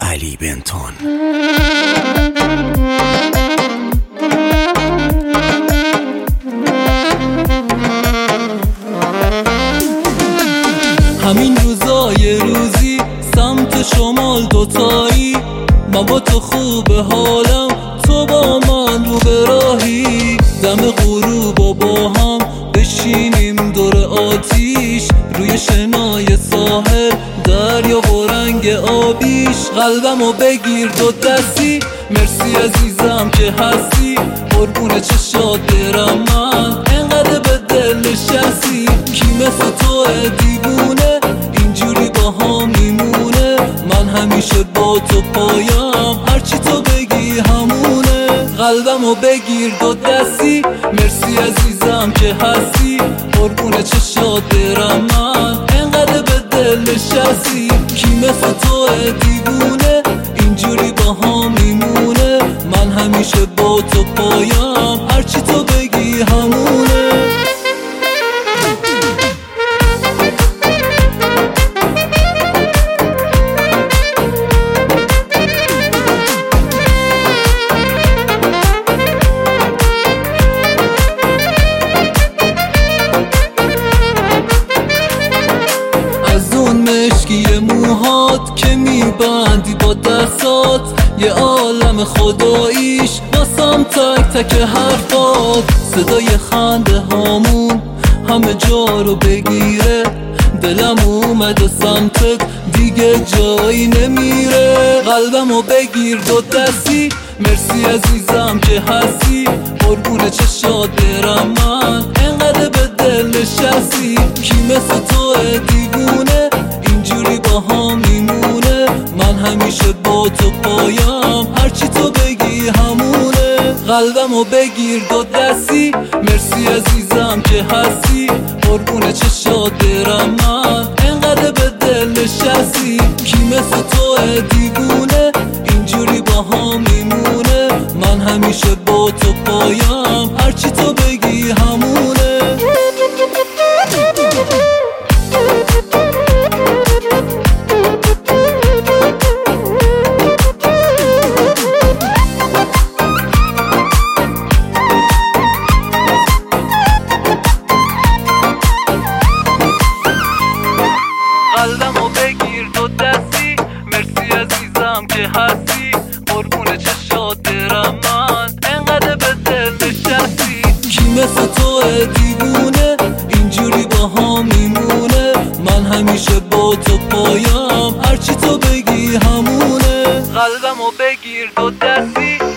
علی بنتون. همین روزای روزی سمت شمال دوتایی، من با تو خوب حالم، تو با من رو به راهی. دم غروب و با هم بشینیم دور آتیش، روی شنای ساحل دریا و رنگ آبیش. قلبمو بگیر دو دستی، مرسی عزیزم که هستی، قربون چشات برم من، انقدر به دل نشستی. کی مثل توه دیوونه اینجوری با هم میمونه، من همیشه با تو پایم، هرچی تو بگی همونه. قلبمو بگیر دو دستی، مرسی عزیزم که هستی، قربون چشات برم من، انقدر به دل نشستی. کی مثل توه دیوونه اینجوری با هم میمونه، من همیشه با تو پایم، هرچی تو بگی همونه. مشکی موهات که میبندی با دستات، یه عالم خداییش واسم تک تک حرفات. صدای خنده هامون همه جا رو بگیره، دلم اومده سمتت دیگه جایی نمیره. قلبمو بگیر دو دستی، مرسی عزیزم که هستی، قربون چشات برم من، انقدر به دل نشستی. کی مثل توه دیوونه اینجوری با هم میمونه، من همیشه با تو پایم، هرچی تو بگی همونه. قلبمو بگیر دو دستی، مرسی عزیزم که هستی، قربون چشات برم من، انقدر به دل نشستی. کی مثل توه دیوونه اینجوری با هم میمونه، من همیشه با تو پایم، هرچی تو بگی همونه. قلبمو بگیر دو دستی، مرسی عزیزم که هستی، قربون چشات برم من، انقدر به دل نشستی. کی مثل توه دیوونه اینجوری با هم میمونه، من همیشه با تو پایم، هرچی تو بگی همونه. قلبمو بگیر دو دستی،